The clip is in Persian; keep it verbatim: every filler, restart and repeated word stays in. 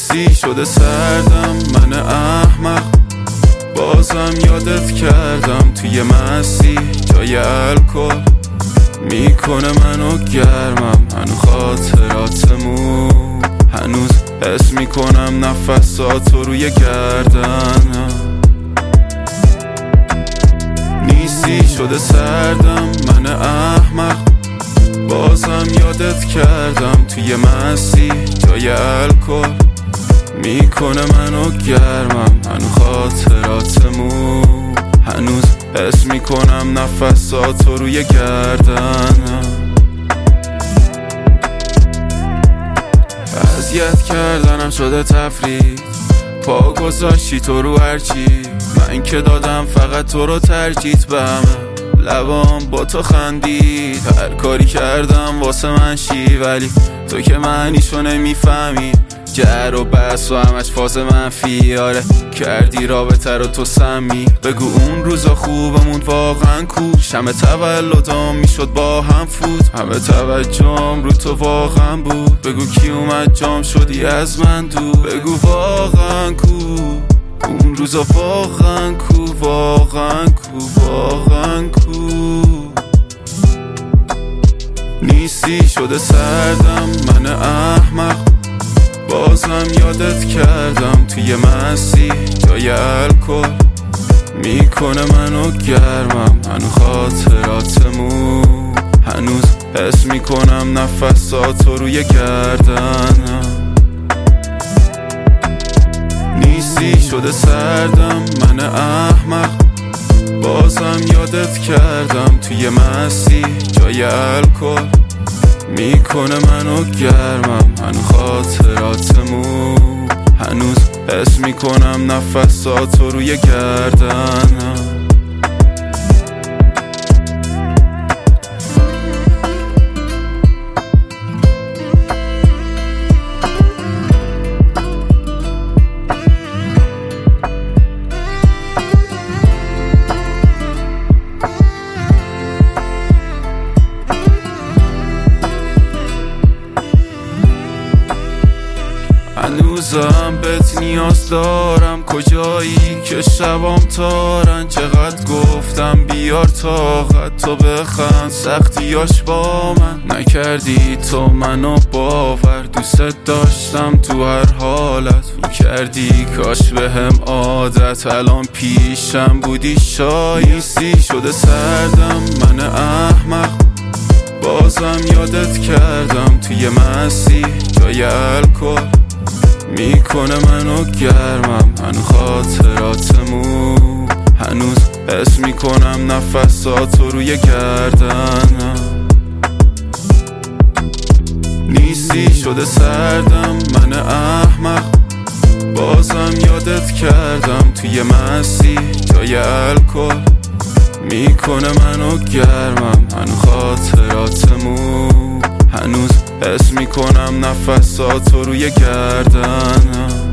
نیستی شده سردم من احمق، بازم یادت کردم توی مستی جای الکل میکنه منو گرمم. هنو خاطراتمون هنوز حس میکنم نفساتو روی گردنم. نیستی شده سردم من احمق، بازم یادت کردم توی مستی جای الکل میکنه منو گرمم. هنو خاطراتمون هنوز حس میکنم نفساتو روی گردنم. اذیت کردنم شده تفرید، پا گذاشتی تو رو هرچی، من که دادم فقط تو رو ترجیح به همه. لبام با تو خندید، هر کاری کردم واسه من شی، ولی تو که معنیشو نمیفهمی. جر و بس و همش فاز منفی، آره کردی رابطه رو تو سمی. بگو اون روزا خوبمون واقعا کوش، همه تولدام میشد با هم فوت، همه توجهم رو تو واقعا بود. بگو کی اومد جام شدی از من دور، بگو واقعا کو اون روزا واقعا کو، واقعا کو، واقعا کو. نیستی شده سردم من احمق، بازم یادت کردم توی مستی جای الکل میکنه منو گرمم. هنو خاطراتمون هنوز حس میکنم نفساتو روی گردنم. نیستی شده سردم من احمق، بازم یادت کردم توی مستی جای الکل میکنه منو گرمم. هنو خاطراتمون هنوز حس میکنم نفساتو روی گردنم. هنوزم بهت نیاز دارم، کجایی که شبام تارن. چقدر گفتم بیار طاقت تو بخند، سختیاش با من نکردی تو منو باور. دوست داشتم تو هر حالت میکردی کاش بهم عادت، الان پیشم بودی شاید. نیستی شده سردم من احمق، بازم یادت کردم توی مستی جای الکل میکنه منو گرمم. هنو خاطراتمون هنوز حس میکنم نفساتو روی گردنم. نیستی شده سردم من احمق، بازم یادت کردم توی مستی جای الکل میکنه منو گرمم. هنو خاطراتمون هنوز حس میکنم نفساتو روی گردنم.